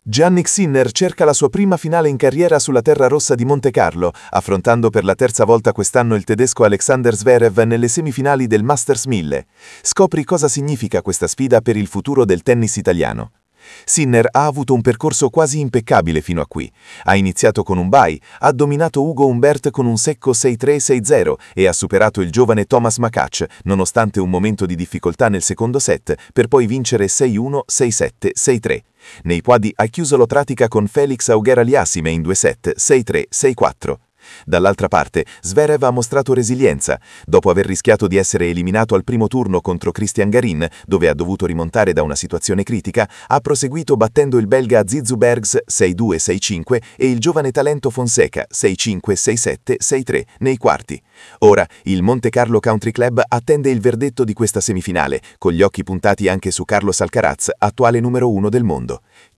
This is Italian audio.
Jannik Sinner cerca la sua prima finale in carriera sulla terra rossa di Montecarlo, affrontando per la terza volta quest'anno il tedesco Alexander Zverev nelle semifinali del Masters 1000. Scopri cosa significa questa sfida per il futuro del tennis italiano. Sinner ha avuto un percorso quasi impeccabile fino a qui. Ha iniziato con un bye, ha dominato Ugo Humbert con un secco 6-3-6-0 e ha superato il giovane Thomas Makac, nonostante un momento di difficoltà nel secondo set, per poi vincere 6-1, 6-7, 6-3. Nei quadi ha chiuso l'Otratica con Felix Auger-Aliassime in 2 set, 6-3, 6-4. Dall'altra parte, Zverev ha mostrato resilienza. Dopo aver rischiato di essere eliminato al primo turno contro Cristian Garin, dove ha dovuto rimontare da una situazione critica, ha proseguito battendo il belga Zizou Bergs 6-2, 6-5 e il giovane talento Fonseca 6-5, 6-7, 6-3 nei quarti. Ora, il Monte Carlo Country Club attende il verdetto di questa semifinale, con gli occhi puntati anche su Carlos Alcaraz, attuale numero 1 del mondo.